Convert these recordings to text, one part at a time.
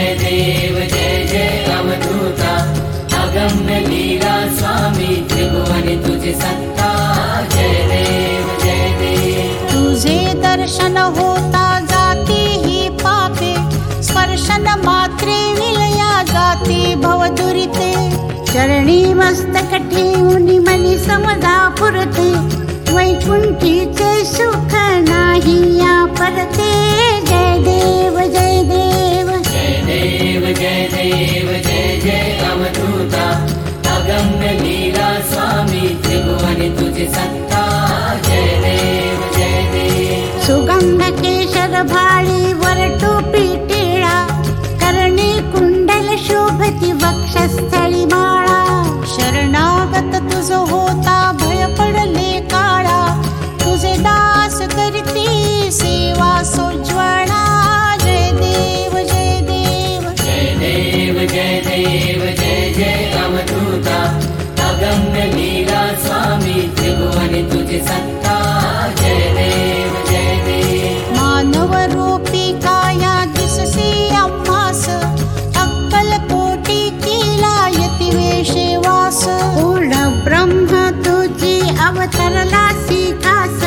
देव जय जय अवधूता अगम्य लीला स्वामी त्रिभुवनी तुझी सत्ता जय देव जय देव तुझे दर्शन होता जाती ही पापे स्पर्शन मात्रे विलया जाती भवदुरिते चरणी मस्तक ठेवून मनी समजा पुरते वैकुंठीचे सुख नाही या परते जय देव जय देव जय देव जय देव जय जय अवधूता अगम्य लीला स्वामी त्रिभुवनी तुझी सत्ता जय देव जय देव सुगंध केशर भाळी वर टोपी टिळा कर्णी कुंडल शोभती वक्षस्थळी माळा शरणागत तुझ होता भय पडले काळा तुझे दास करती सेवा सोज्वळा जय देव जय देव जय देव जय देव जय जय अवधूता अगम्य लीला स्वामी त्रिभुवनी तुझी सत्ता जय देव जय देव मानव रूपी काया दिससी आम्हास अक्कल कोटी केला यती वेशे वास पूर्ण ब्रह्म तुझी अवतरलासी खास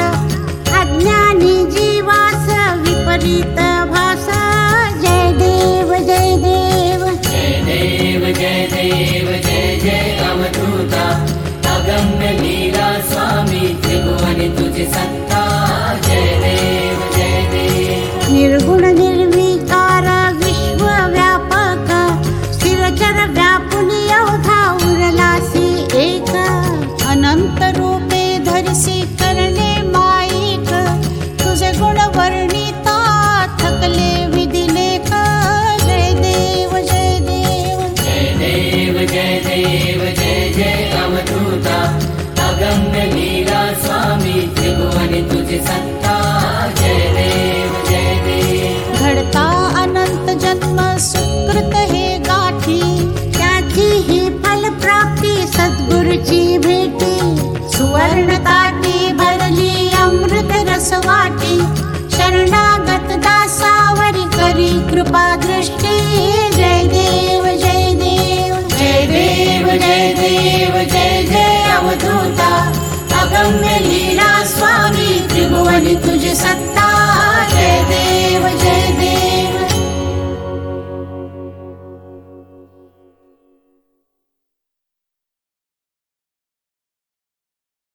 अज्ञानी जीवास विपरीत भासा जय देव जय देव जय देव जय देव जय जय अवधूता अगम्य लीला स्वामी त्रिभुवनी तुझी सत्ता जय देव जय देव निर्गुण निर्विकार विश्वव्यापक स्थिरचर व्यापुनी अवधा उरलासी एक अनंत रूपे धरसी करणे माईक तुझे गुण वर्णिता थकले विधिलेख जय देव जय देव जय देव जय देव जय जय अवधूता अगम्य लीला स्वामी त्रिभुवनी तुझी सत्ता जय देव जय देव घडता अनंत जन्म सुकृत हे गाठी त्याची ही फल प्राप्ती सद्गुरुची भेटी सुवर्ण ताटी भरली अमृत रस वाटी शरणागत दासावरी करी कृपा दृष्टी जय देव जय देव जय देव जय देव जय जय अवधूता अगम्य लीला स्वामी त्रिभुवनी तुझी सत्ता